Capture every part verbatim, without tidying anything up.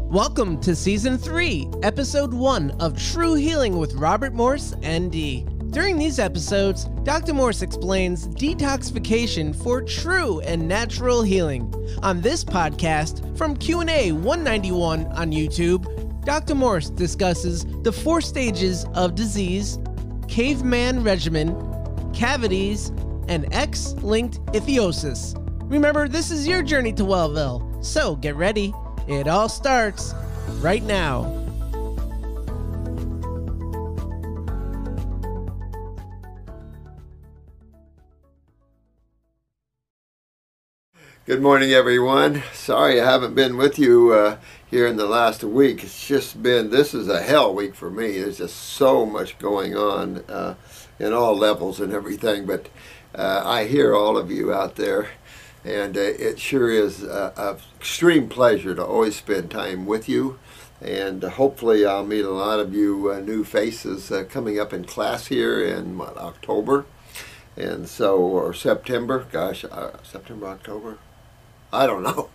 Welcome to Season three, Episode one of True Healing with Robert Morse, N D. During these episodes, Doctor Morse explains detoxification for true and natural healing. On this podcast, from Q and A one ninety-one on YouTube, Doctor Morse discusses the four stages of disease, caveman regimen, cavities, and X-linked ichthyosis. Remember, this is your journey to Wellville, so get ready. It all starts right now. Good morning, everyone. Sorry I haven't been with you uh, here in the last week. It's just been, this is a hell week for me. There's just so much going on uh, in all levels and everything. But uh, I hear all of you out there. And uh, it sure is an extreme pleasure to always spend time with you. And uh, hopefully I'll meet a lot of you uh, new faces uh, coming up in class here in what, October. And so, or September, gosh, uh, September, October? I don't know.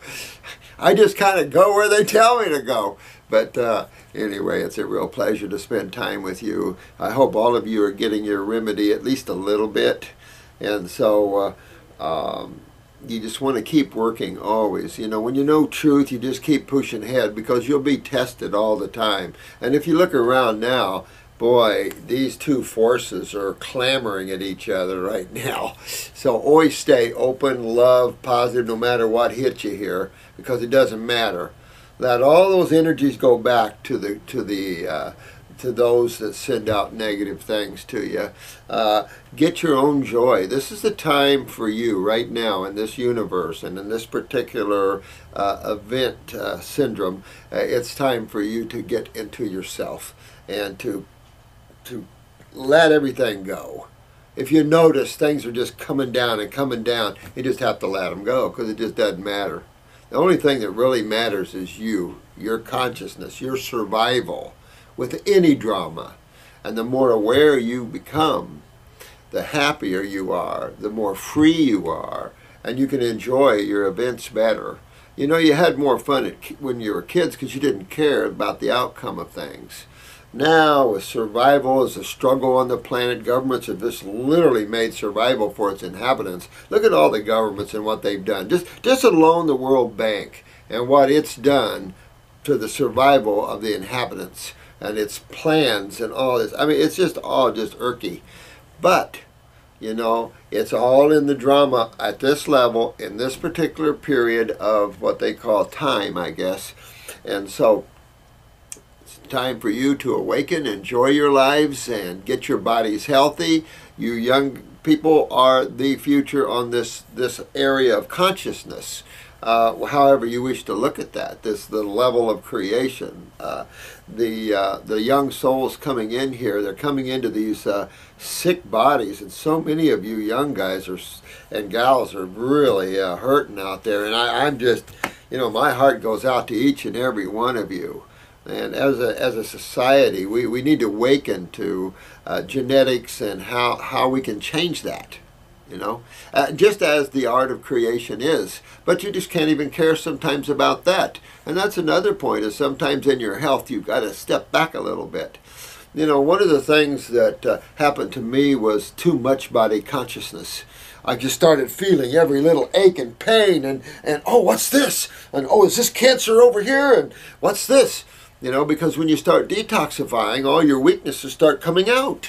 I just kind of go where they tell me to go. But uh, anyway, it's a real pleasure to spend time with you. I hope all of you are getting your remedy at least a little bit. And so, uh, um, you just want to keep working always. You know, when you know truth, you just keep pushing ahead because you'll be tested all the time. And if you look around now, boy, these two forces are clamoring at each other right now. So always stay open, love, positive, no matter what hits you here, because it doesn't matter. Let all those energies go back to the to the uh, to those that send out negative things to you. Uh, get your own joy. This is the time for you right now in this universe and in this particular uh, event uh, syndrome. Uh, it's time for you to get into yourself and to to let everything go. If you notice things are just coming down and coming down, you just have to let them go because it just doesn't matter. The only thing that really matters is you, your consciousness, your survival with any drama. And the more aware you become, the happier you are, the more free you are, and you can enjoy your events better. You know, you had more fun at, when you were kids because you didn't care about the outcome of things. Now, with survival as a struggle on the planet, governments have just literally made survival for its inhabitants. Look at all the governments and what they've done. Just, just alone the World Bank and what it's done to the survival of the inhabitants and its plans and all this. I mean, it's just all just irky. But, you know, it's all in the drama at this level, in this particular period of what they call time, I guess. And so it's time for you to awaken, enjoy your lives, and get your bodies healthy. You young people are the future on this, this area of consciousness. Uh, however you wish to look at that, this the level of creation. Uh, the uh, the young souls coming in here, they're coming into these uh, sick bodies, and so many of you young guys are and gals are really uh, hurting out there. And I, I'm just, you know, my heart goes out to each and every one of you. And as a as a society, we, we need to awaken to uh, genetics and how how we can change that. You know, uh, just as the art of creation is. But you just can't even care sometimes about that. And that's another point, is sometimes in your health you've got to step back a little bit. You know, one of the things that uh, happened to me was too much body consciousness. I just started feeling every little ache and pain and, and oh, what's this? And oh, is this cancer over here? And what's this? You know, because when you start detoxifying, all your weaknesses start coming out.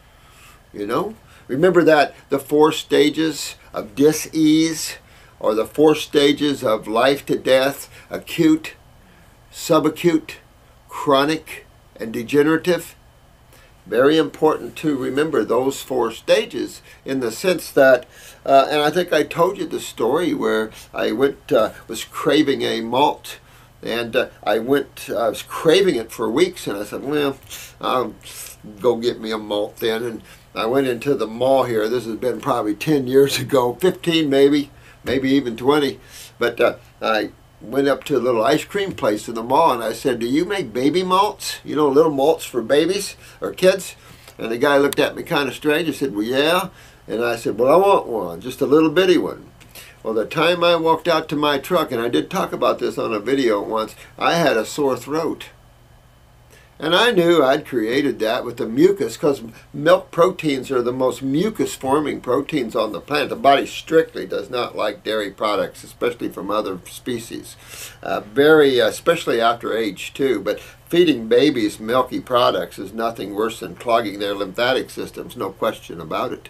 You know? Remember that the four stages of dis-ease, or the four stages of life to death: acute, subacute, chronic, and degenerative. Very important to remember those four stages, in the sense that, uh, and I think I told you the story where I went, uh, was craving a malt. And uh, I went, I was craving it for weeks, and I said, well, I'll go get me a malt then. And I went into the mall here. This has been probably ten years ago, fifteen maybe, maybe even twenty. But uh, I went up to a little ice cream place in the mall, and I said, do you make baby malts? You know, little malts for babies or kids? And the guy looked at me kind of strange. He said, well, yeah. And I said, well, I want one, just a little bitty one. Well, the time I walked out to my truck, and I did talk about this on a video once, I had a sore throat. And I knew I'd created that with the mucus, because milk proteins are the most mucus-forming proteins on the planet. The body strictly does not like dairy products, especially from other species. Uh, very, uh, especially after age two. But feeding babies milky products is nothing worse than clogging their lymphatic systems, no question about it.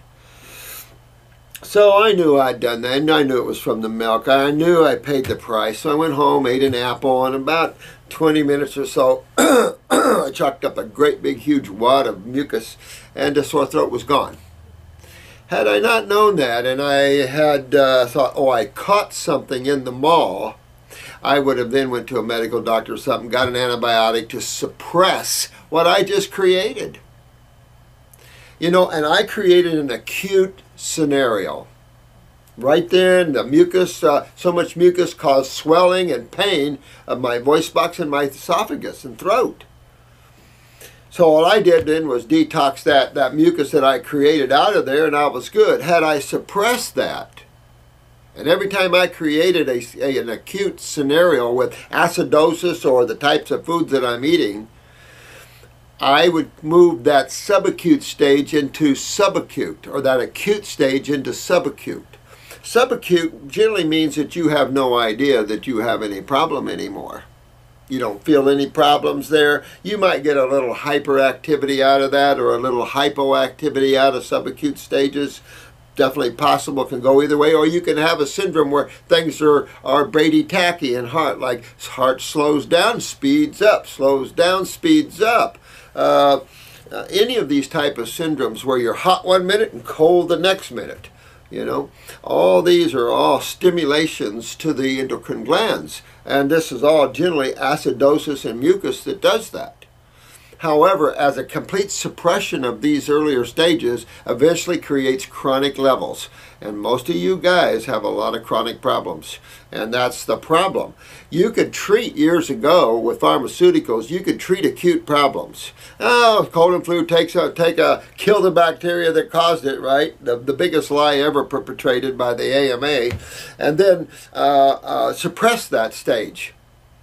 So I knew I'd done that, and I knew it was from the milk. I knew I paid the price. So I went home, ate an apple, and about twenty minutes or so, I chalked up a great big huge wad of mucus, and the sore throat was gone. Had I not known that, and I had uh, thought, oh, I caught something in the mall, I would have then went to a medical doctor or something, got an antibiotic to suppress what I just created. You know, and I created an acute scenario. Right then, the mucus, uh, so much mucus caused swelling and pain of my voice box and my esophagus and throat. So all I did then was detox that, that mucus that I created out of there, and I was good. Had I suppressed that, and every time I created a, a, an acute scenario with acidosis or the types of foods that I'm eating, I would move that subacute stage into subacute, or that acute stage into subacute. Subacute generally means that you have no idea that you have any problem anymore. You don't feel any problems there. You might get a little hyperactivity out of that, or a little hypoactivity out of subacute stages. Definitely possible, can go either way. Or you can have a syndrome where things are, are bradytachy in heart, like heart slows down, speeds up, slows down, speeds up. Uh, uh, any of these type of syndromes where you're hot one minute and cold the next minute. You know, all these are all stimulations to the endocrine glands, and this is all generally acidosis and mucus that does that. However, as a complete suppression of these earlier stages eventually creates chronic levels, and most of you guys have a lot of chronic problems, and that's the problem. You could treat years ago with pharmaceuticals, you could treat acute problems. Oh, cold and flu takes a, take a, kill the bacteria that caused it, right? The, the biggest lie ever perpetrated by the A M A, and then uh, uh, suppress that stage.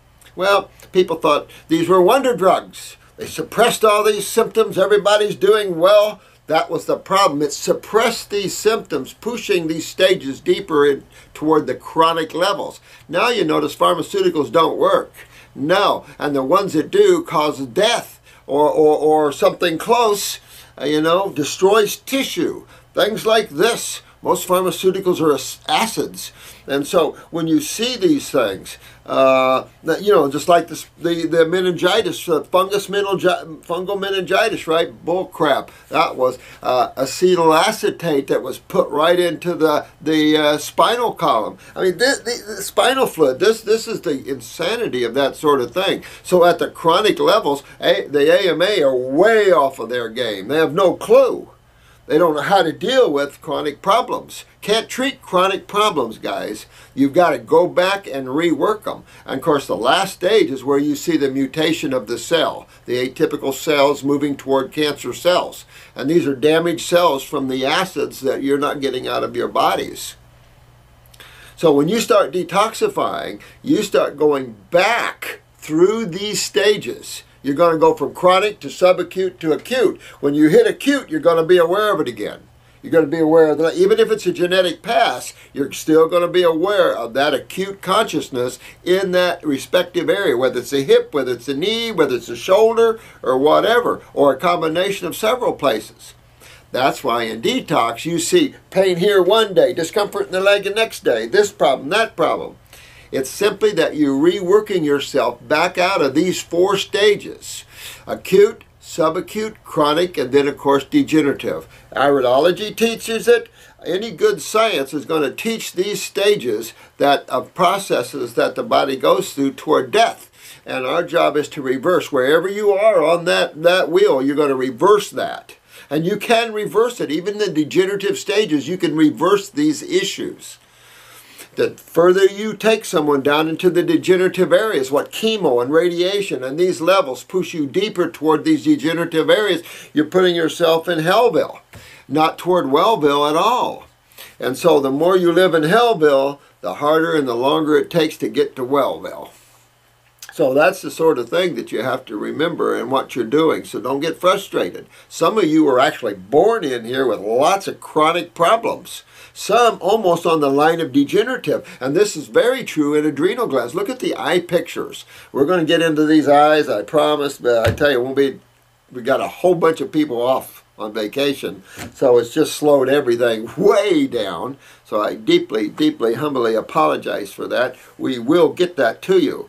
Well, people thought these were wonder drugs. They suppressed all these symptoms, everybody's doing well. That was the problem. It suppressed these symptoms, pushing these stages deeper in toward the chronic levels. Now you notice pharmaceuticals don't work. No, and the ones that do cause death or, or, or something close, uh, you know, destroys tissue. Things like this. Most pharmaceuticals are acids. And so when you see these things, uh, you know, just like this, the, the meningitis, uh, fungus meningi fungal meningitis, right? Bull crap. That was uh, acetylacetate that was put right into the, the uh, spinal column. I mean, this, the, the spinal fluid, this, this is the insanity of that sort of thing. So at the chronic levels, a, the A M A are way off of their game. They have no clue. They don't know how to deal with chronic problems. Can't treat chronic problems, guys. You've got to go back and rework them. And of course, the last stage is where you see the mutation of the cell, the atypical cells moving toward cancer cells. And these are damaged cells from the acids that you're not getting out of your bodies. So when you start detoxifying, you start going back through these stages. You're going to go from chronic to subacute to acute. When you hit acute, you're going to be aware of it again. You're going to be aware of that. Even if it's a genetic pass, you're still going to be aware of that acute consciousness in that respective area, whether it's a hip, whether it's a knee, whether it's a shoulder, or whatever, or a combination of several places. That's why in detox, you see pain here one day, discomfort in the leg the next day, this problem, that problem. It's simply that you're reworking yourself back out of these four stages: acute, subacute, chronic, and then, of course, degenerative. Iridology teaches it. Any good science is going to teach these stages that of processes that the body goes through toward death. And our job is to reverse. Wherever you are on that, that wheel, you're going to reverse that. And you can reverse it. Even in the degenerative stages, you can reverse these issues. The further you take someone down into the degenerative areas, what chemo and radiation and these levels push you deeper toward these degenerative areas, you're putting yourself in Hellville, not toward Wellville at all. And so the more you live in Hellville, the harder and the longer it takes to get to Wellville. So that's the sort of thing that you have to remember in what you're doing. So don't get frustrated. Some of you are actually born in here with lots of chronic problems. Some almost on the line of degenerative. And this is very true in adrenal glands. Look at the eye pictures. We're going to get into these eyes, I promise. But I tell you, we'll be, we got a whole bunch of people off on vacation. So it's just slowed everything way down. So I deeply, deeply, humbly apologize for that. We will get that to you.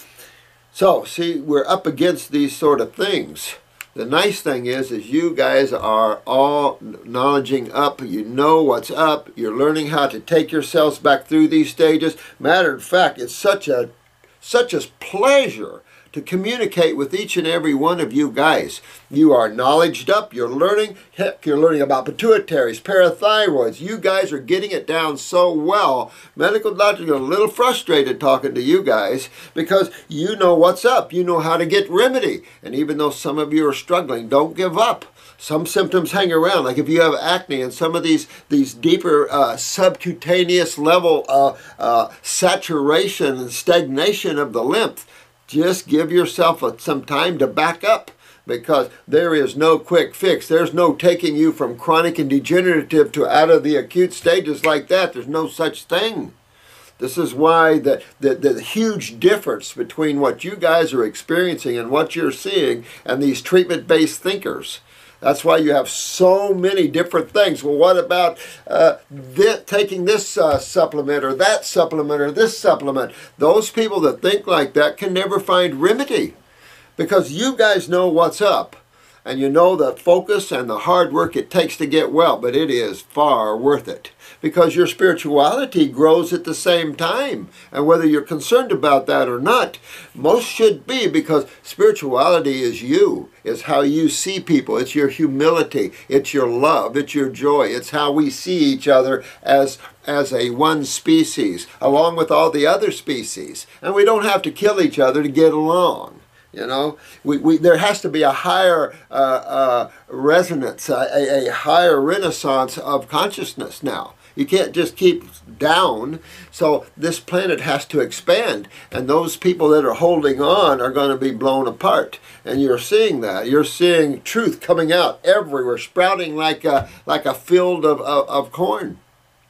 So, see, we're up against these sort of things. The nice thing is, is you guys are all knowledging up. You know what's up. You're learning how to take yourselves back through these stages. Matter of fact, it's such a, such a pleasure to communicate with each and every one of you guys. You are knowledged up. You're learning. Heck, you're learning about pituitaries, parathyroids. You guys are getting it down so well. Medical doctors are a little frustrated talking to you guys because you know what's up. You know how to get remedy. And even though some of you are struggling, don't give up. Some symptoms hang around, like if you have acne and some of these these deeper uh, subcutaneous level uh, uh, saturation and stagnation of the lymph. Just give yourself a, some time to back up, because there is no quick fix. There's no taking you from chronic and degenerative to out of the acute stages like that. There's no such thing. This is why the, the, the huge difference between what you guys are experiencing and what you're seeing and these treatment-based thinkers. That's why you have so many different things. Well, what about uh, th taking this uh, supplement or that supplement or this supplement? Those people that think like that can never find remedy, because you guys know what's up. And you know the focus and the hard work it takes to get well, but it is far worth it, because your spirituality grows at the same time. And whether you're concerned about that or not, most should be, because spirituality is you. It's how you see people. It's your humility. It's your love. It's your joy. It's how we see each other as, as a one species, along with all the other species. And we don't have to kill each other to get along. You know, we, we, there has to be a higher uh, uh, resonance, a, a higher renaissance of consciousness now. You can't just keep down. So this planet has to expand. And those people that are holding on are going to be blown apart. And you're seeing that. You're seeing truth coming out everywhere, sprouting like a, like a field of, of, of corn.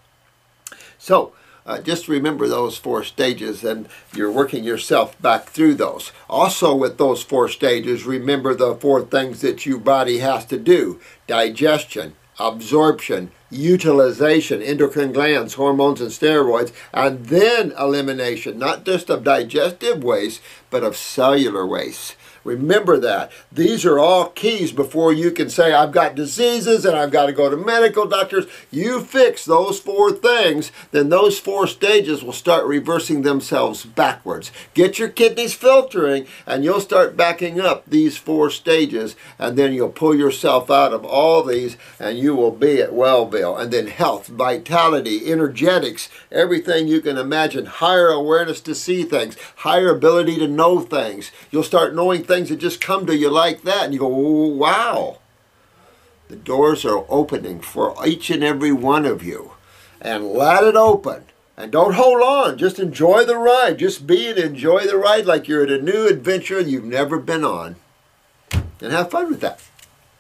So, Uh, just remember those four stages, and you're working yourself back through those. Also with those four stages, remember the four things that your body has to do: digestion, absorption, utilization, endocrine glands, hormones and steroids, and then elimination, not just of digestive waste, but of cellular waste. Remember that. These are all keys before you can say, I've got diseases and I've got to go to medical doctors. You fix those four things, then those four stages will start reversing themselves backwards. Get your kidneys filtering and you'll start backing up these four stages, and then you'll pull yourself out of all these and you will be at Wellville. And then health, vitality, energetics, everything you can imagine, higher awareness to see things, higher ability to know things. You'll start knowing things that just come to you like that, and you go, oh, wow. The doors are opening for each and every one of you, and let it open. And don't hold on. Just enjoy the ride. Just be and enjoy the ride like you're at a new adventure you've never been on, and have fun with that.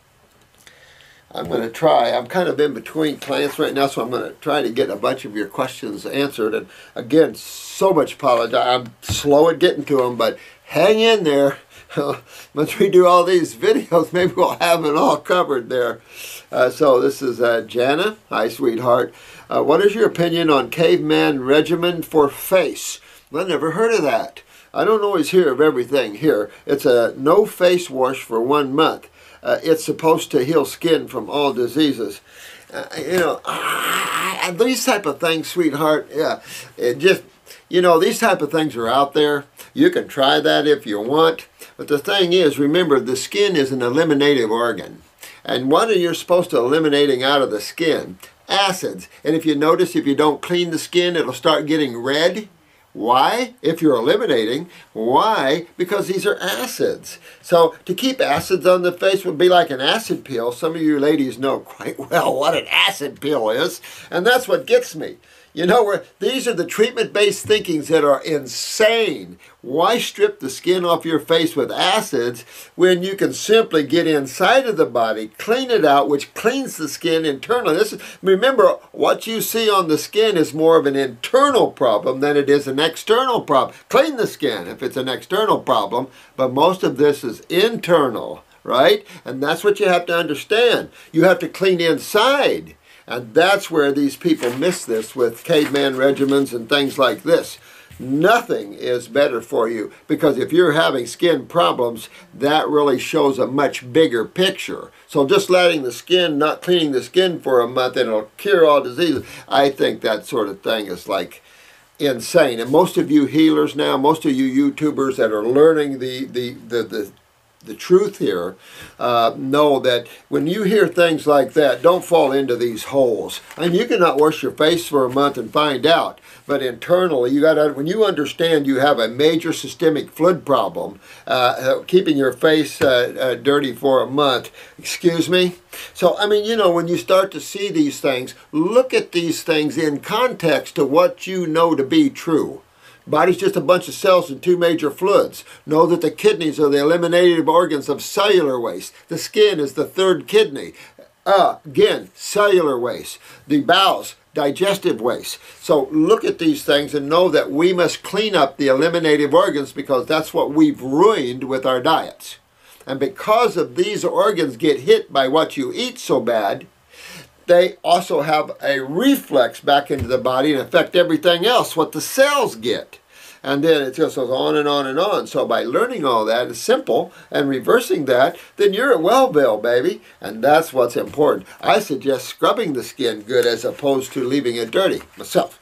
I'm going to try. I'm kind of in between clients right now, so I'm going to try to get a bunch of your questions answered. And again, so much apologize. I'm slow at getting to them, but hang in there. Once we do all these videos, maybe we'll have it all covered there. Uh, so this is uh, Jana. Hi, sweetheart. Uh, what is your opinion on caveman regimen for face? Well, I never heard of that. I don't always hear of everything here. It's a no face wash for one month. Uh, it's supposed to heal skin from all diseases. Uh, you know, uh, these type of things, sweetheart, yeah, it just, you know, these type of things are out there. You can try that if you want. But the thing is, remember, the skin is an eliminative organ. And what are you supposed to eliminating out of the skin? Acids. And if you notice, if you don't clean the skin, it'll start getting red. Why? If you're eliminating. Why? Because these are acids. So to keep acids on the face would be like an acid peel. Some of you ladies know quite well what an acid peel is. And that's what gets me. You know, where these are the treatment-based thinkings that are insane. Why strip the skin off your face with acids when you can simply get inside of the body, clean it out, which cleans the skin internally? This is, remember, what you see on the skin is more of an internal problem than it is an external problem. Clean the skin if it's an external problem, but most of this is internal, right? And that's what you have to understand. You have to clean inside. And that's where these people miss this with caveman regimens and things like this. Nothing is better for you, because if you're having skin problems, that really shows a much bigger picture. So just letting the skin, not cleaning the skin for a month, and it'll cure all diseases, I think that sort of thing is like insane. And most of you healers now, most of you YouTubers that are learning the, the, the, the the truth here, uh, know that when you hear things like that, don't fall into these holes. I mean, you cannot wash your face for a month and find out, but internally, you got to, when you understand you have a major systemic fluid problem, uh, keeping your face uh, uh, dirty for a month, excuse me? So, I mean, you know, when you start to see these things, look at these things in context to what you know to be true. Body's just a bunch of cells and two major fluids. Know that the kidneys are the eliminative organs of cellular waste. The skin is the third kidney. Uh, again, cellular waste. The bowels, digestive waste. So look at these things and know that we must clean up the eliminative organs, because that's what we've ruined with our diets. And because of these organs get hit by what you eat so bad, they also have a reflex back into the body and affect everything else, what the cells get. And then it just goes on and on and on. So by learning all that, it's simple, and reversing that, then you're at Wellville, baby. And that's what's important. I suggest scrubbing the skin good as opposed to leaving it dirty, myself.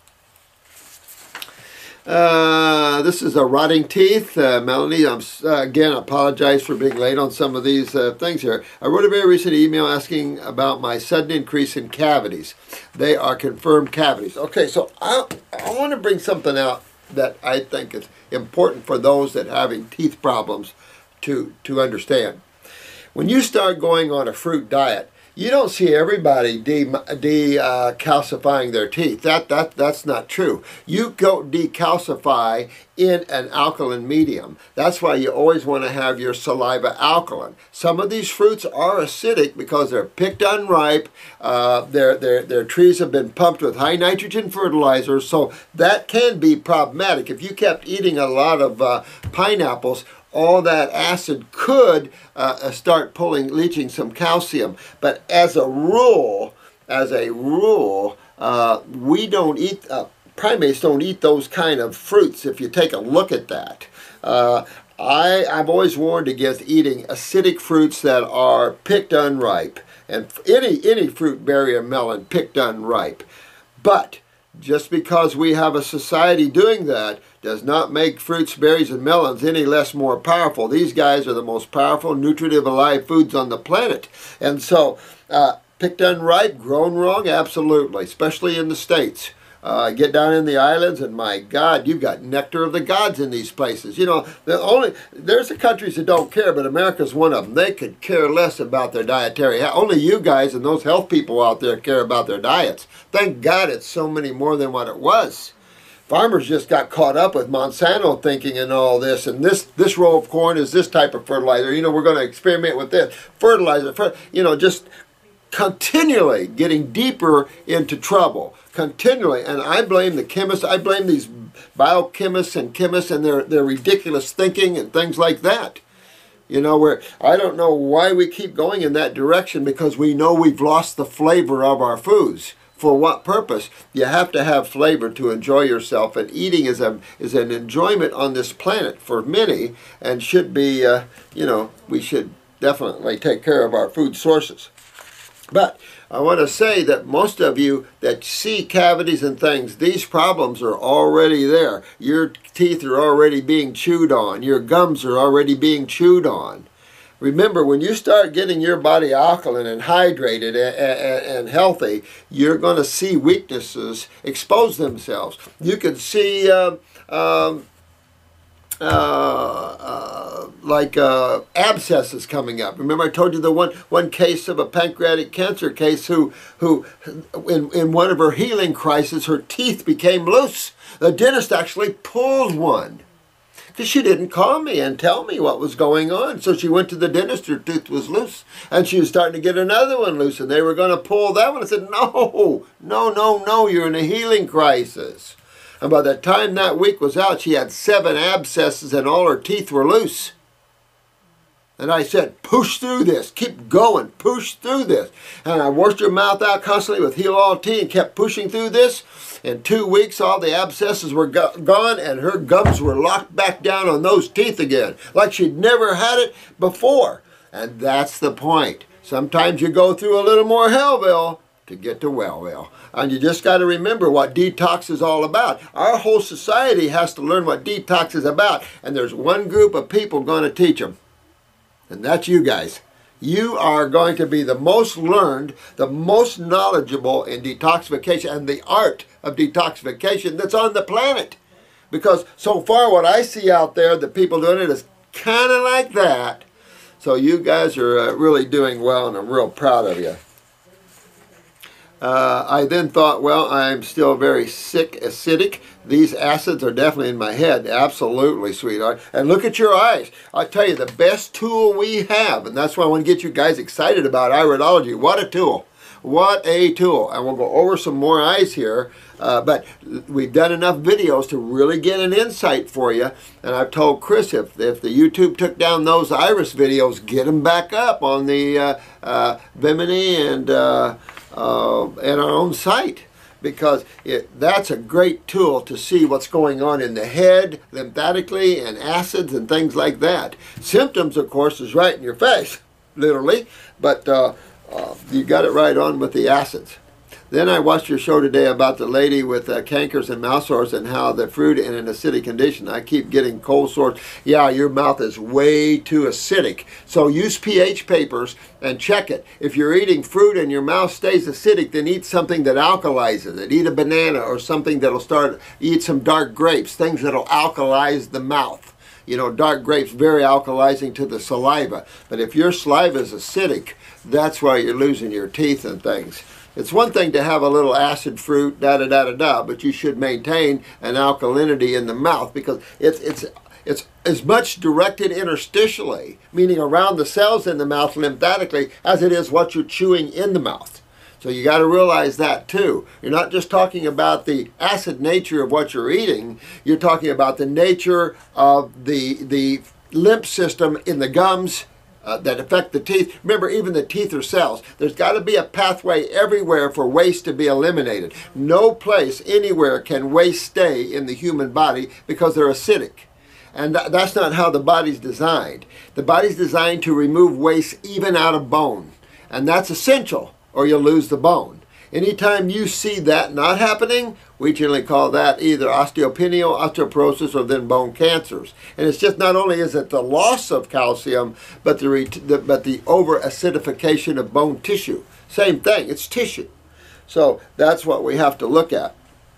Uh, this is a rotting teeth. Uh, Melanie, I'm, uh, again, I apologize for being late on some of these uh, things here. I wrote a very recent email asking about my sudden increase in cavities. They are confirmed cavities. Okay, so I, I want to bring something out that I think is important for those that are having teeth problems to, to understand. When you start going on a fruit diet, you don't see everybody decalcifying de, uh, their teeth. That, that, that's not true. You go decalcify in an alkaline medium. That's why you always want to have your saliva alkaline. Some of these fruits are acidic because they're picked unripe. Uh, their, their, their trees have been pumped with high nitrogen fertilizers, so that can be problematic. If you kept eating a lot of uh, pineapples, all that acid could uh, start pulling, leaching some calcium. But as a rule, as a rule, uh, we don't eat, uh, primates don't eat those kind of fruits if you take a look at that. Uh, I, I've always warned against eating acidic fruits that are picked unripe. And any, any fruit, berry, or melon picked unripe. But just because we have a society doing that does not make fruits, berries, and melons any less more powerful. These guys are the most powerful, nutritive, alive foods on the planet. And so, uh, picked unripe, grown wrong, absolutely, especially in the States. Uh, get down in the islands, and my God, you've got nectar of the gods in these places. You know, the only there's the countries that don't care, but America's one of them. They could care less about their dietary. Only you guys and those health people out there care about their diets. Thank God it's so many more than what it was. Farmers just got caught up with Monsanto thinking and all this, and this this row of corn is this type of fertilizer. You know, we're going to experiment with this fertilizer. Fer you know, just continually getting deeper into trouble. Continually, and I blame the chemists, I blame these biochemists and chemists and their, their ridiculous thinking and things like that. You know, where I don't know why we keep going in that direction, because we know we've lost the flavor of our foods. For what purpose? You have to have flavor to enjoy yourself, and eating is a is an enjoyment on this planet for many, and should be, uh, you know, we should definitely take care of our food sources. But I want to say that most of you that see cavities and things, these problems are already there. Your teeth are already being chewed on. Your gums are already being chewed on. Remember, when you start getting your body alkaline and hydrated and, and, and healthy, you're going to see weaknesses expose themselves. You can see... Uh, um, Uh, uh, like uh, abscesses coming up. Remember I told you the one one case of a pancreatic cancer case who who in, in one of her healing crises, her teeth became loose. The dentist actually pulled one because she didn't call me and tell me what was going on. So she went to the dentist, her tooth was loose, and she was starting to get another one loose, and they were going to pull that one. I said, no, no, no, no, you're in a healing crisis. And by the time that week was out, she had seven abscesses and all her teeth were loose. And I said, push through this, keep going, push through this. And I washed her mouth out constantly with Heal All Tea and kept pushing through this. In two weeks, all the abscesses were go gone and her gums were locked back down on those teeth again, like she'd never had it before. And that's the point. Sometimes you go through a little more hellville to get to Wellville. And you just got to remember what detox is all about. Our whole society has to learn what detox is about. And there's one group of people going to teach them. And that's you guys. You are going to be the most learned, the most knowledgeable in detoxification and the art of detoxification that's on the planet. Because so far what I see out there, the people doing it is kind of like that. So you guys are uh, really doing well, and I'm real proud of you. Uh, I then thought, well, I'm still very sick, acidic. These acids are definitely in my head. Absolutely, sweetheart. And look at your eyes. I tell you, the best tool we have, and that's why I want to get you guys excited about iridology. What a tool. What a tool. And we'll go over some more eyes here. Uh, but we've done enough videos to really get an insight for you. And I've told Chris, if, if the YouTube took down those iris videos, get them back up on the uh, uh, Bimini and... Uh, Uh, and our own site, because it, that's a great tool to see what's going on in the head, lymphatically, and acids and things like that. Symptoms, of course, is right in your face, literally, but uh, uh, you got it right on with the acids. Then I watched your show today about the lady with uh, cankers and mouth sores and how the fruit in an acidic condition. I keep getting cold sores. Yeah, your mouth is way too acidic. So use pH papers and check it. If you're eating fruit and your mouth stays acidic, then eat something that alkalizes it. Eat a banana or something that'll start, eat some dark grapes, things that'll alkalize the mouth. You know, dark grapes, very alkalizing to the saliva. But if your saliva is acidic, that's why you're losing your teeth and things. It's one thing to have a little acid fruit, da-da-da-da-da, but you should maintain an alkalinity in the mouth because it's, it's, it's as much directed interstitially, meaning around the cells in the mouth lymphatically, as it is what you're chewing in the mouth. So you got to realize that too. You're not just talking about the acid nature of what you're eating, you're talking about the nature of the, the lymph system in the gums, Uh, that affect the teeth. Remember, even the teeth are cells. There's got to be a pathway everywhere for waste to be eliminated. No place anywhere can waste stay in the human body because they're acidic. And th that's not how the body's designed. The body's designed to remove waste even out of bone. And that's essential, or you'll lose the bone. Anytime you see that not happening, we generally call that either osteopenia, osteoporosis, or then bone cancers. And it's just not only is it the loss of calcium, but the, the, but the over-acidification of bone tissue. Same thing, it's tissue. So that's what we have to look at.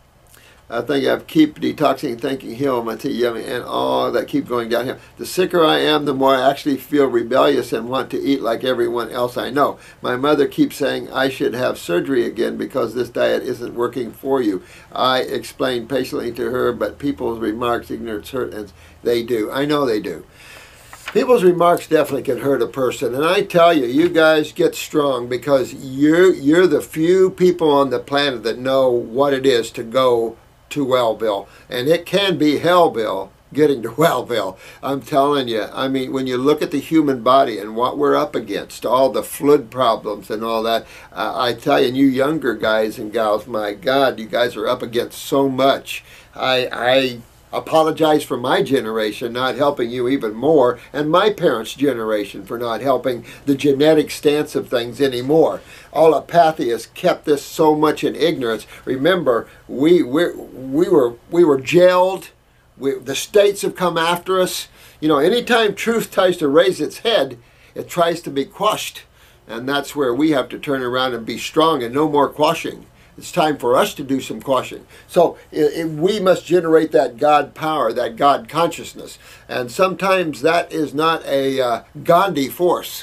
I think I keep detoxing, thinking, heal my tea, yummy, and all that keep going down here. The sicker I am, the more I actually feel rebellious and want to eat like everyone else I know. My mother keeps saying I should have surgery again because this diet isn't working for you. I explain patiently to her, but people's remarks, ignorance hurt, and they do. I know they do. People's remarks definitely can hurt a person, and I tell you, you guys get strong because you're, you're the few people on the planet that know what it is to go to Wellville, and it can be Hellville getting to Wellville. I'm telling you, I mean, when you look at the human body and what we're up against, all the flood problems and all that, uh, I tell you, and you younger guys and gals, my God, you guys are up against so much. I, I apologize for my generation not helping you even more, and my parents' generation for not helping the genetic stance of things anymore. Allopathy has kept this so much in ignorance. Remember, we we we were we were jailed. We, the states have come after us. You know, anytime truth tries to raise its head, it tries to be quashed, and that's where we have to turn around and be strong and no more quashing. It's time for us to do some caution. So it, it, we must generate that God power, that God consciousness. And sometimes that is not a uh, Gandhi force.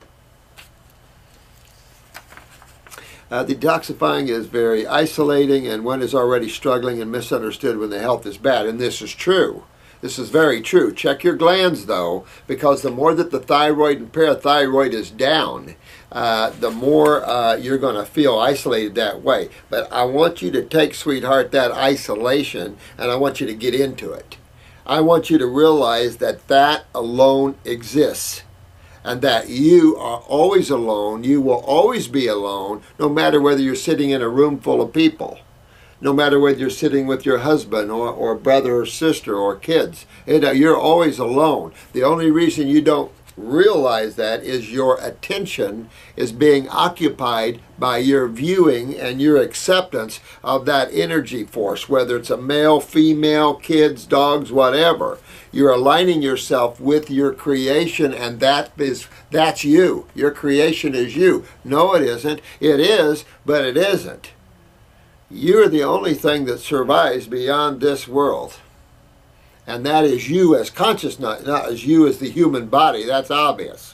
Uh, detoxifying is very isolating, and one is already struggling and misunderstood when the health is bad. And this is true. This is very true. Check your glands, though, because the more that the thyroid and parathyroid is down, uh, the more uh, you're going to feel isolated that way. But I want you to take, sweetheart, that isolation, and I want you to get into it. I want you to realize that that alone exists, and that you are always alone. You will always be alone, no matter whether you're sitting in a room full of people. No matter whether you're sitting with your husband or, or brother or sister or kids. You know, you're always alone. The only reason you don't realize that is your attention is being occupied by your viewing and your acceptance of that energy force, whether it's a male, female, kids, dogs, whatever. You're aligning yourself with your creation, and that is that's you. Your creation is you. No, it isn't. It is, but it isn't. You're the only thing that survives beyond this world. And that is you as consciousness, not as you as the human body. That's obvious.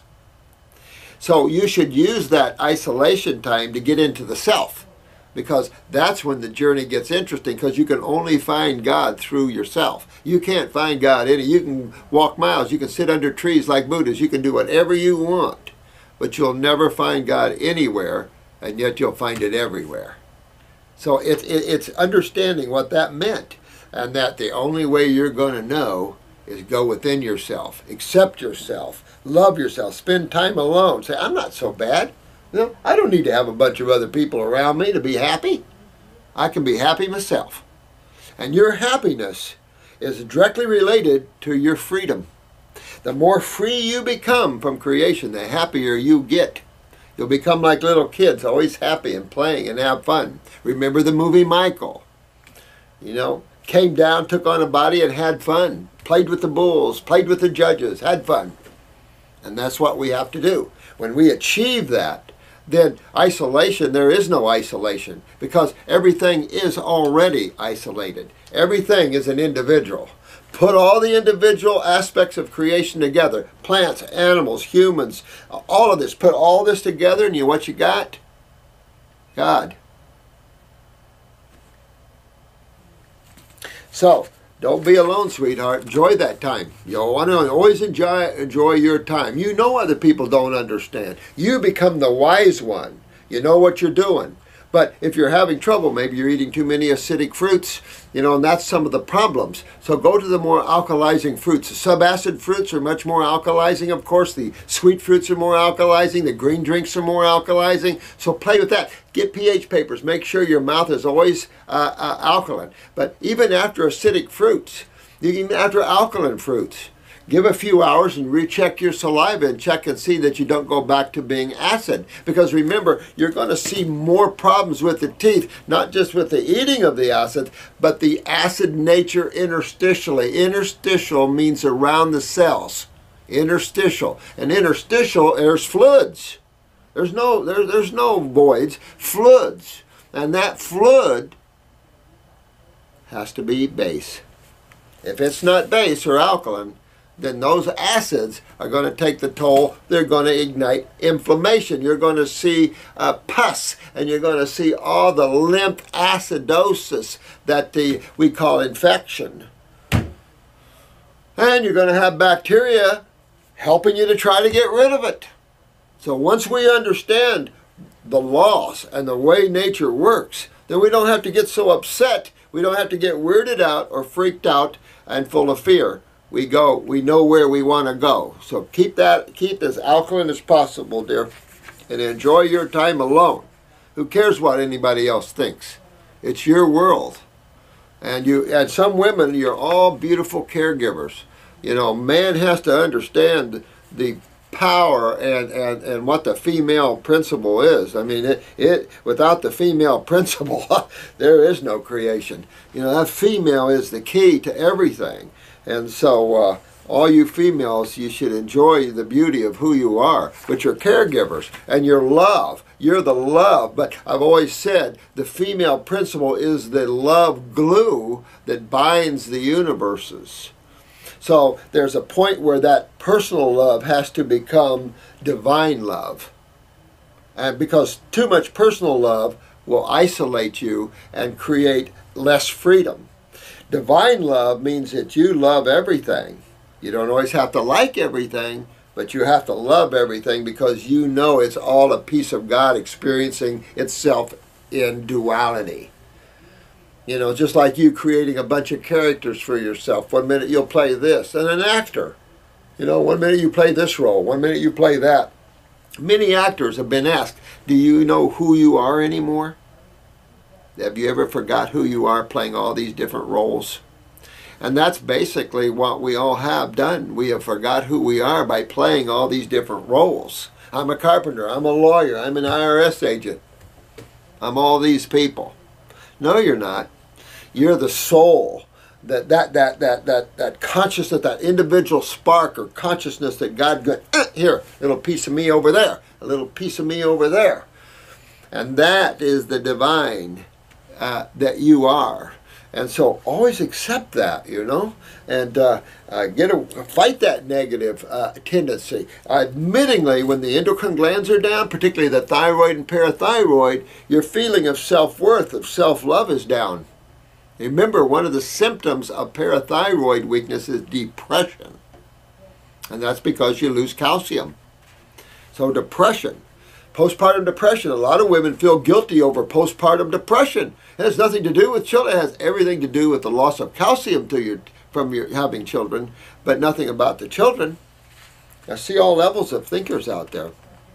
So you should use that isolation time to get into the self, because that's when the journey gets interesting, because you can only find God through yourself. You can't find God any. You can walk miles. You can sit under trees like Buddhas. You can do whatever you want, but you'll never find God anywhere, and yet you'll find it everywhere. So it, it, it's understanding what that meant, and that the only way you're going to know is go within yourself, accept yourself, love yourself, spend time alone. Say, I'm not so bad. You know, I don't need to have a bunch of other people around me to be happy. I can be happy myself. And your happiness is directly related to your freedom. The more free you become from creation, the happier you get. You'll become like little kids, always happy and playing and have fun. Remember the movie Michael? You know, came down, took on a body and had fun. Played with the bulls, played with the judges, had fun. And that's what we have to do. When we achieve that, then isolation, there is no isolation, because everything is already isolated. Everything is an individual. Put all the individual aspects of creation together, plants, animals, humans, all of this. Put all this together, and you know what you got? God. So, don't be alone, sweetheart. Enjoy that time. You want to always enjoy, enjoy your time. You know other people don't understand. You become the wise one. You know what you're doing. But if you're having trouble, maybe you're eating too many acidic fruits, you know, and that's some of the problems. So go to the more alkalizing fruits. The subacid fruits are much more alkalizing, of course. The sweet fruits are more alkalizing. The green drinks are more alkalizing. So play with that. Get pH papers. Make sure your mouth is always uh, uh, alkaline. But even after acidic fruits, even after alkaline fruits, give a few hours and recheck your saliva and check and see that you don't go back to being acid. Because remember, you're going to see more problems with the teeth, not just with the eating of the acid, but the acid nature interstitially. Interstitial means around the cells. Interstitial. And interstitial, there's fluids. There's no, there, there's no voids. Fluids. And that fluid has to be base. If it's not base or alkaline, then those acids are going to take the toll. They're going to ignite inflammation. You're going to see uh, pus, and you're going to see all the lymph acidosis that the we call infection. And you're going to have bacteria helping you to try to get rid of it. So once we understand the laws and the way nature works, then we don't have to get so upset. We don't have to get weirded out or freaked out and full of fear. We go, we know where we want to go. So keep that, keep as alkaline as possible, dear, and enjoy your time alone. Who cares what anybody else thinks? It's your world. And you, and some women, you're all beautiful caregivers. You know, man has to understand the power and, and, and what the female principle is. I mean, it, it without the female principle, there is no creation. You know, that female is the key to everything. And so uh, all you females, you should enjoy the beauty of who you are, but you're caregivers and your love. You're the love. But I've always said the female principle is the love glue that binds the universes. So there's a point where that personal love has to become divine love. And because too much personal love will isolate you and create less freedom. Divine love means that you love everything. You don't always have to like everything, but you have to love everything because you know it's all a piece of God experiencing itself in duality. You know, just like you creating a bunch of characters for yourself. One minute you'll play this, and an actor. You know, one minute you play this role, one minute you play that. Many actors have been asked, do you know who you are anymore? Have you ever forgot who you are playing all these different roles? And that's basically what we all have done. We have forgot who we are by playing all these different roles. I'm a carpenter, I'm a lawyer, I'm an I R S agent. I'm all these people. No, you're not. You're the soul. That that that that that that consciousness, that individual spark or consciousness that God got, eh, here, a little piece of me over there, a little piece of me over there. And that is the divine uh, that you are. And so always accept that, you know, and uh, uh, get a, fight that negative uh, tendency. Uh, admittingly, when the endocrine glands are down, particularly the thyroid and parathyroid, your feeling of self-worth, of self-love is down. Remember, one of the symptoms of parathyroid weakness is depression. And that's because you lose calcium. So depression. Postpartum depression. A lot of women feel guilty over postpartum depression. It has nothing to do with children. It has everything to do with the loss of calcium to your, from your having children, but nothing about the children. I see all levels of thinkers out there.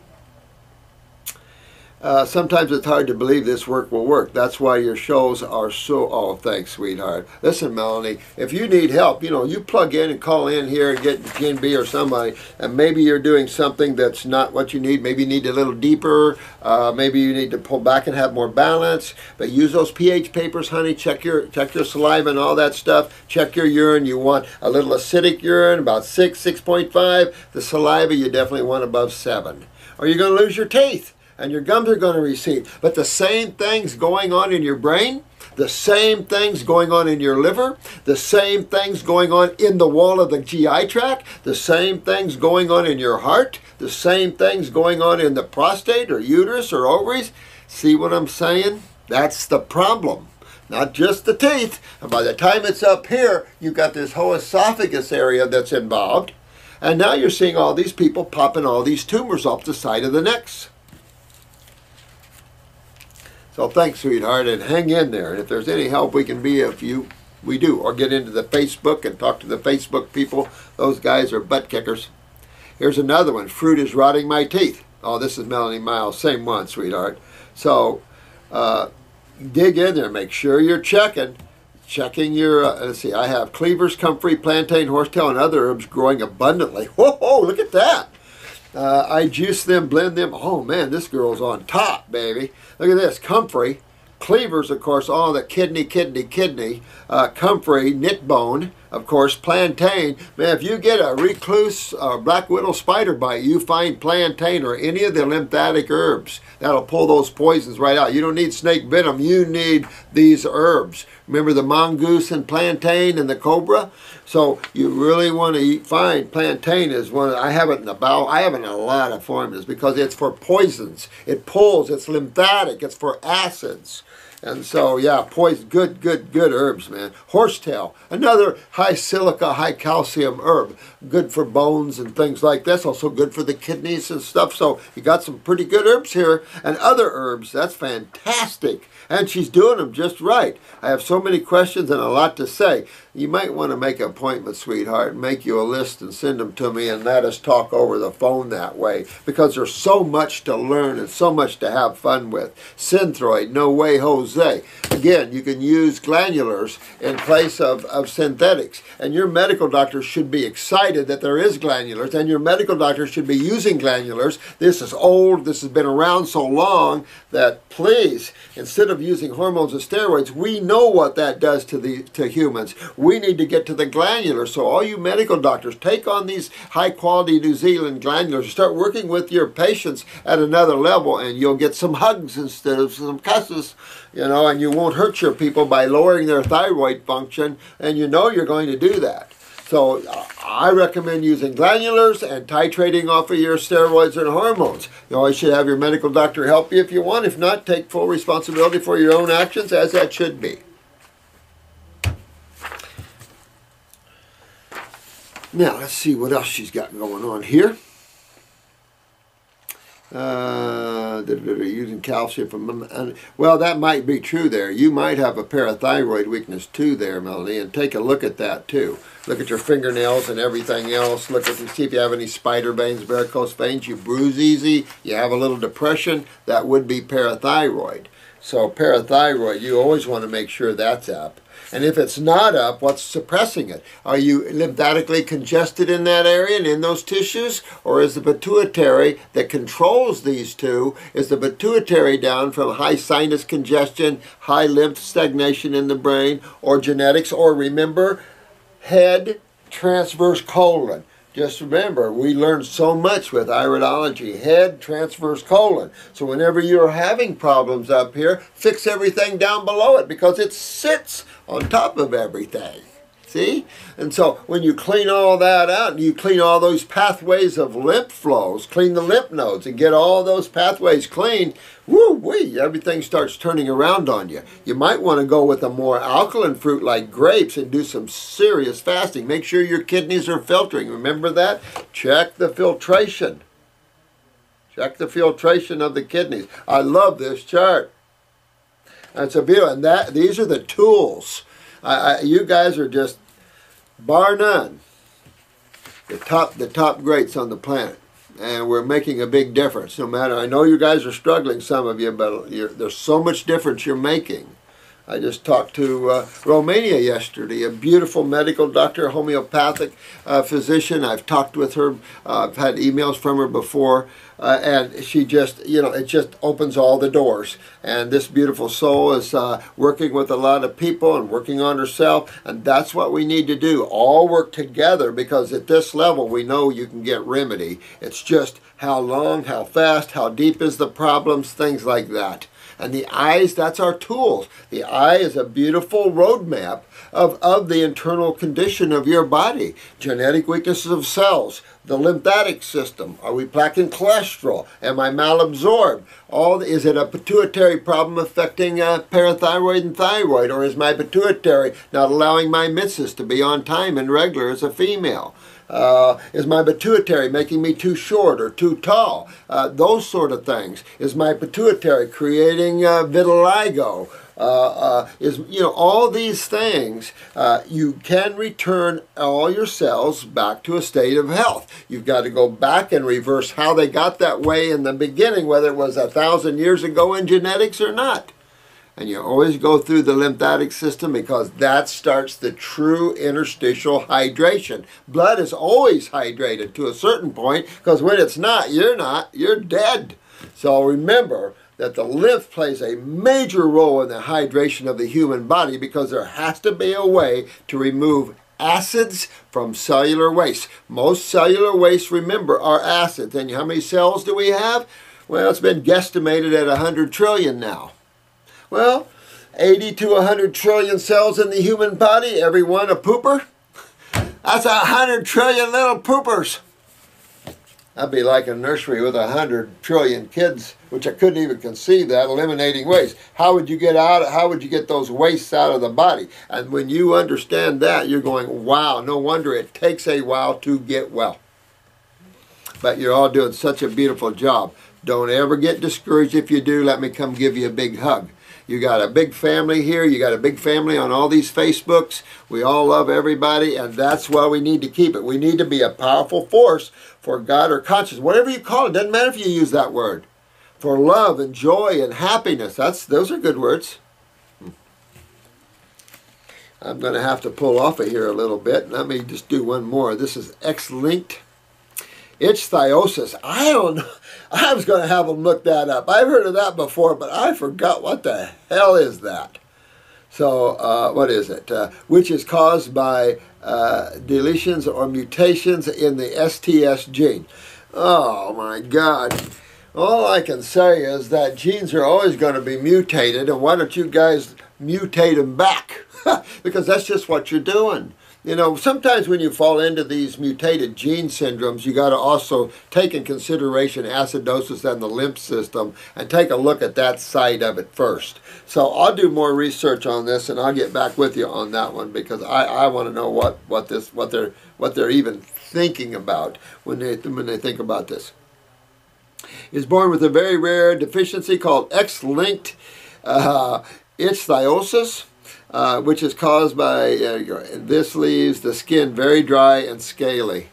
Uh, sometimes it's hard to believe this work will work. That's why your shows are so... Oh, thanks, sweetheart. Listen, Melanie, if you need help, you know, you plug in and call in here and get Jen B or somebody, and maybe you're doing something that's not what you need. Maybe you need a little deeper. Uh, maybe you need to pull back and have more balance. But use those pH papers, honey. Check your, check your saliva and all that stuff. Check your urine. You want a little acidic urine, about six, six point five. The saliva, you definitely want above seven. Or you're going to lose your teeth. And your gums are going to recede. But the same things going on in your brain, the same things going on in your liver, the same things going on in the wall of the G I tract, the same things going on in your heart, the same things going on in the prostate or uterus or ovaries. See what I'm saying? That's the problem. Not just the teeth. And by the time it's up here, you've got this whole esophagus area that's involved. And now you're seeing all these people popping all these tumors off the side of the necks. So thanks, sweetheart, and hang in there. And if there's any help we can be of you, we do. Or get into the Facebook and talk to the Facebook people. Those guys are butt kickers. Here's another one. Fruit is rotting my teeth. Oh, this is Melanie Miles. Same one, sweetheart. So uh, dig in there. Make sure you're checking. Checking your, uh, let's see, I have cleavers, comfrey, plantain, horsetail, and other herbs growing abundantly. Whoa, whoa, look at that. Uh, I juice them, blend them. Oh, man, this girl's on top, baby. Look at this. Comfrey. Cleavers, of course, all the kidney, kidney, kidney. Uh, comfrey, knit bone. Of course, plantain. Man, if you get a recluse uh, black widow spider bite, you find plantain or any of the lymphatic herbs. That'll pull those poisons right out. You don't need snake venom. You need these herbs. Remember the mongoose and plantain and the cobra? So you really want to eat, find plantain is one. I have it in the bowel. I have it in a lot of formulas because it's for poisons. It pulls. It's lymphatic. It's for acids. And so, yeah, poison, good, good, good herbs, man. Horsetail, another high silica, high calcium herb. Good for bones and things like this. Also good for the kidneys and stuff. So you got some pretty good herbs here. And other herbs, that's fantastic. And she's doing them just right. I have so many questions and a lot to say. You might want to make an appointment, sweetheart, and make you a list and send them to me and let us talk over the phone that way. Because there's so much to learn and so much to have fun with. Synthroid, No Way Jose. Jose. Again, you can use glandulars in place of, of synthetics. And your medical doctor should be excited that there is glandulars, and your medical doctor should be using glandulars. This is old, this has been around so long that please, instead of using hormones and steroids, we know what that does to the to humans. We need to get to the glandular. So all you medical doctors, take on these high quality New Zealand glandulars, start working with your patients at another level, and you'll get some hugs instead of some cusses, you know, and you won't hurt your people by lowering their thyroid function, and you know you're going to do that. So I recommend using glandulars and titrating off of your steroids and hormones. You always should have your medical doctor help you if you want. If not, take full responsibility for your own actions, as that should be. Now, let's see what else she's got going on here. Uh, using calcium from, uh, well, that might be true there. You might have a parathyroid weakness too there, Melanie, and take a look at that too. Look at your fingernails and everything else. Look at, see if you have any spider veins, varicose veins. You bruise easy, you have a little depression, that would be parathyroid. So parathyroid, you always want to make sure that's up. And if it's not up, what's suppressing it? Are you lymphatically congested in that area and in those tissues? Or is the pituitary that controls these two, is the pituitary down from high sinus congestion, high lymph stagnation in the brain, or genetics? Or remember, head, transverse colon. Just remember, we learned so much with iridology. Head, transverse colon. So whenever you're having problems up here, fix everything down below it, because it sits on top of everything. See? And so when you clean all that out, and you clean all those pathways of lymph flows, clean the lymph nodes and get all those pathways clean, woo-wee, everything starts turning around on you. You might want to go with a more alkaline fruit like grapes and do some serious fasting. Make sure your kidneys are filtering. Remember that? Check the filtration. Check the filtration of the kidneys. I love this chart. That's a beautiful, and that, these are the tools. I, I, you guys are just, bar none, the top, the top greats on the planet. And we're making a big difference. No matter, I know you guys are struggling, some of you, but you're, there's so much difference you're making. I just talked to uh, Romania yesterday, a beautiful medical doctor, homeopathic uh, physician. I've talked with her. Uh, I've had emails from her before. Uh, and she just, you know, it just opens all the doors. And this beautiful soul is uh, working with a lot of people and working on herself. And that's what we need to do. All work together, because at this level, we know you can get remedy. It's just how long, how fast, how deep is the problems, things like that. And the eyes, that's our tools. The eye is a beautiful roadmap of, of the internal condition of your body. Genetic weaknesses of cells, the lymphatic system. Are we lacking cholesterol? Am I malabsorbed? All, is it a pituitary problem affecting uh, parathyroid and thyroid? Or is my pituitary not allowing my menses to be on time and regular as a female? Uh, is my pituitary making me too short or too tall? Uh, those sort of things. Is my pituitary creating uh, vitiligo? Uh, uh, is, you know, all these things, uh, you can return all your cells back to a state of health. You've got to go back and reverse how they got that way in the beginning, whether it was a thousand years ago in genetics or not. And you always go through the lymphatic system, because that starts the true interstitial hydration. Blood is always hydrated to a certain point, because when it's not, you're not, you're dead. So remember that the lymph plays a major role in the hydration of the human body, because there has to be a way to remove acids from cellular waste. Most cellular waste, remember, are acids. And how many cells do we have? Well, it's been guesstimated at one hundred trillion now. Well, eighty to one hundred trillion cells in the human body, every one a pooper. That's one hundred trillion little poopers. That'd be like a nursery with one hundred trillion kids, which I couldn't even conceive that, eliminating waste. How would you get out, how would you get those wastes out of the body? And when you understand that, you're going, wow, no wonder it takes a while to get well. But you're all doing such a beautiful job. Don't ever get discouraged. If you do, let me come give you a big hug. You got a big family here. You got a big family on all these Facebooks. We all love everybody, and that's why we need to keep it. We need to be a powerful force for God or conscience, whatever you call it. Doesn't matter if you use that word. For love and joy and happiness. That's those are good words. I'm going to have to pull off of here a little bit. Let me just do one more. This is X-linked ichthyosis. I don't know. I was going to have them look that up. I've heard of that before, but I forgot what the hell is that. So, uh, what is it? Uh, which is caused by uh, deletions or mutations in the S T S gene. Oh my God. All I can say is that genes are always going to be mutated, and why don't you guys mutate them back? Because that's just what you're doing. You know, sometimes when you fall into these mutated gene syndromes, you got to also take in consideration acidosis and the lymph system and take a look at that side of it first. So I'll do more research on this, and I'll get back with you on that one, because I, I want to know what, what this what they're what they're even thinking about when they when they think about this. Is born with a very rare deficiency called X-linked uh, ichthyosis. Uh, which is caused by, uh, this leaves the skin very dry and scaly.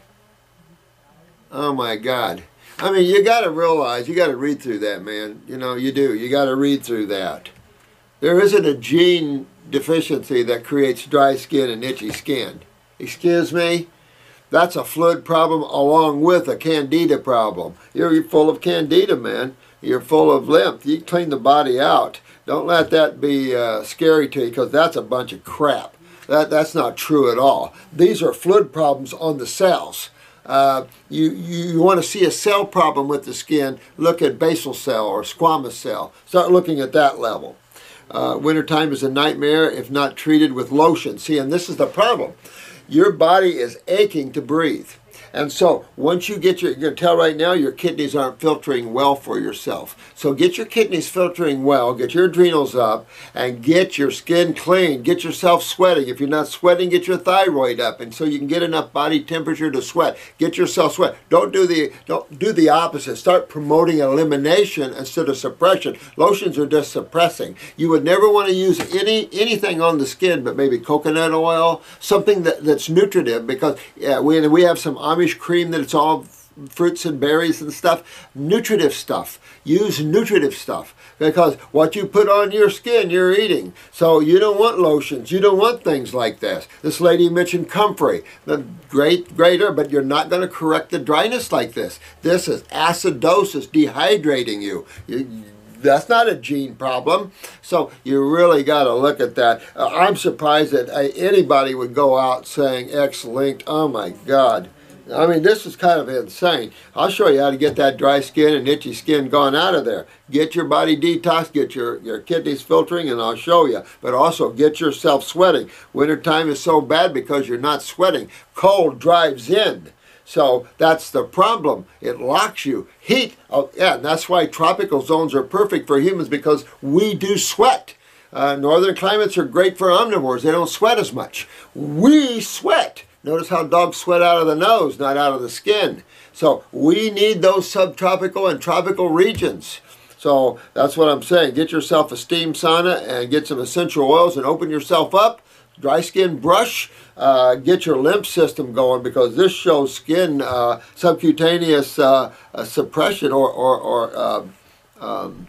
Oh my God. I mean, you got to realize, you got to read through that, man. You know, you do. You got to read through that. There isn't a gene deficiency that creates dry skin and itchy skin. Excuse me? That's a fluid problem along with a candida problem. You're, you're full of candida, man. You're full of lymph. You clean the body out. Don't let that be uh, scary to you, because that's a bunch of crap. That, that's not true at all. These are fluid problems on the cells. Uh, you, you want to see a cell problem with the skin, look at basal cell or squamous cell. Start looking at that level. Uh, wintertime is a nightmare if not treated with lotion. See, and this is the problem. Your body is aching to breathe. And so once you get your, you're going to tell right now your kidneys aren't filtering well for yourself. So get your kidneys filtering well, get your adrenals up, and get your skin clean. Get yourself sweating. If you're not sweating, get your thyroid up, and so you can get enough body temperature to sweat. Get yourself sweat. Don't do the don't do the opposite. Start promoting elimination instead of suppression. Lotions are just suppressing. You would never want to use any anything on the skin but maybe coconut oil, something that, that's nutritive, because yeah, we, we have some Amish cream that it's all fruits and berries and stuff. Nutritive stuff. Use nutritive stuff, because what you put on your skin, you're eating. So you don't want lotions. You don't want things like this. This lady mentioned comfrey. The great, greater, but you're not going to correct the dryness like this. This is acidosis, dehydrating you. you That's not a gene problem. So you really got to look at that. Uh, I'm surprised that uh, anybody would go out saying X-linked. Oh my God. I mean, this is kind of insane. I'll show you how to get that dry skin and itchy skin gone out of there. Get your body detoxed, get your, your kidneys filtering, and I'll show you. But also get yourself sweating. Wintertime is so bad because you're not sweating. Cold drives in. So that's the problem. It locks you. Heat, oh, yeah, and that's why tropical zones are perfect for humans, because we do sweat. Uh, northern climates are great for omnivores. They don't sweat as much. We sweat. Notice how dogs sweat out of the nose, not out of the skin. So we need those subtropical and tropical regions. So that's what I'm saying. Get yourself a steam sauna and get some essential oils and open yourself up. Dry skin brush. Uh, get your lymph system going, because this shows skin uh, subcutaneous uh, uh, suppression, or, or, or uh, um,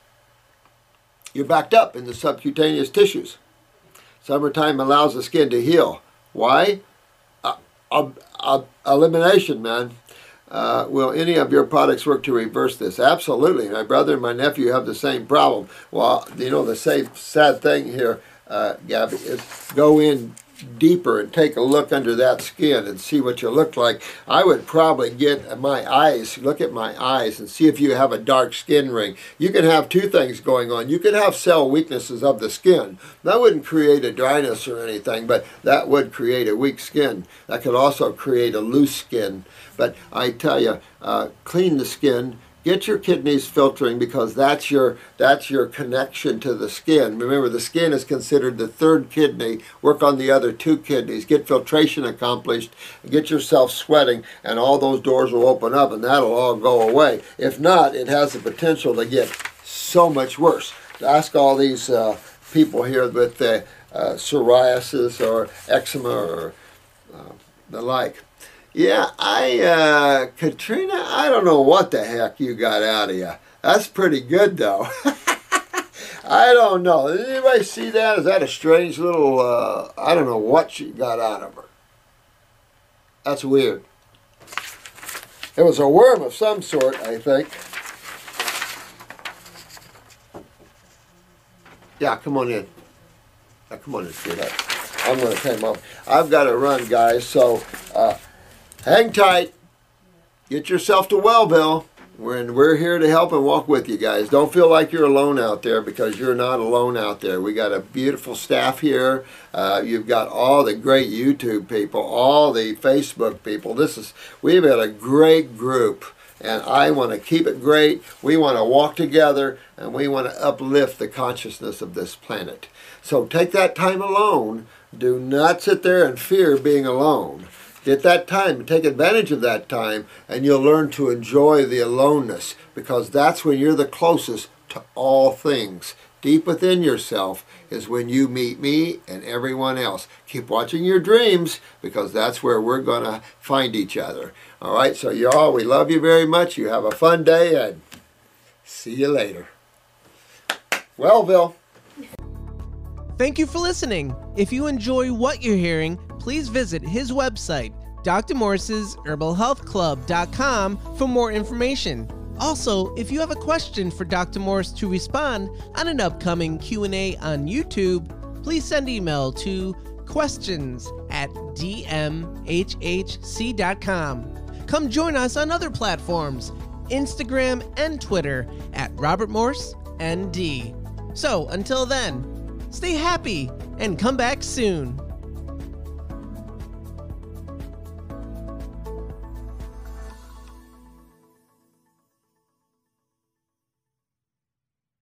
you're backed up in the subcutaneous tissues. Summertime allows the skin to heal. Why? Uh, uh, elimination, man. Uh, will any of your products work to reverse this? Absolutely. My brother and my nephew have the same problem. Well, you know, the same sad thing here, uh, Gabby, is go in deeper and take a look under that skin and see what you look like. I would probably get my eyes, look at my eyes and see if you have a dark skin ring. You can have two things going on. You could have cell weaknesses of the skin. That wouldn't create a dryness or anything, but that would create a weak skin. That could also create a loose skin. But I tell you, uh, clean the skin. Get your kidneys filtering, because that's your that's your connection to the skin. Remember, the skin is considered the third kidney. Work on the other two kidneys. Get filtration accomplished. Get yourself sweating, and all those doors will open up, and that'll all go away. If not, it has the potential to get so much worse. Ask all these uh, people here with the uh, psoriasis or eczema or uh, the like. Yeah, I, uh, Katrina, I don't know what the heck you got out of you. That's pretty good, though. I don't know. Did anybody see that? Is that a strange little, uh, I don't know what she got out of her. That's weird. It was a worm of some sort, I think. Yeah, come on in. Now, come on in, sweetheart. I'm going to come up. I've got to run, guys, so uh, hang tight. Get yourself to Wellville. We're, we're here to help and walk with you guys. Don't feel like you're alone out there, because you're not alone out there. We got a beautiful staff here. Uh, you've got all the great YouTube people, all the Facebook people. This is we've got a great group, and I want to keep it great. We want to walk together, and we want to uplift the consciousness of this planet. So take that time alone. Do not sit there and fear being alone. Get that time, take advantage of that time, and you'll learn to enjoy the aloneness, because that's when you're the closest to all things. Deep within yourself is when you meet me and everyone else. Keep watching your dreams, because that's where we're going to find each other. All right, so y'all, we love you very much. You have a fun day, and see you later. Wellville. Thank you for listening. If you enjoy what you're hearing, please visit his website, D R Morse's Herbal Health Club dot com, for more information. Also, if you have a question for Doctor Morse to respond on an upcoming Q and A on YouTube, please send email to questions at d m h h c dot com. Come join us on other platforms, Instagram and Twitter at Robert Morse N D. So, until then, stay happy and come back soon.